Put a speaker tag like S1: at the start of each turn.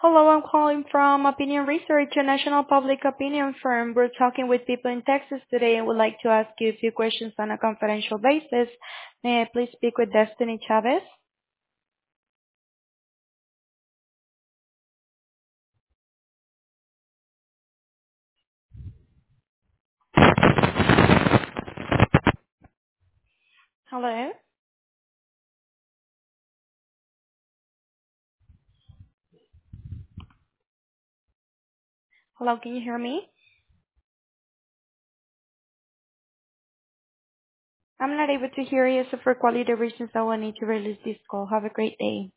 S1: Hello, I'm calling from Opinion Research, a national public opinion firm. We're talking with people in Texas today and would like to ask you a few questions on a confidential basis. May I please speak with Destiny Chavez? Hello? Hello, can you hear me? I'm not able to hear you, so for quality reasons, I will need to release this call. Have a great day.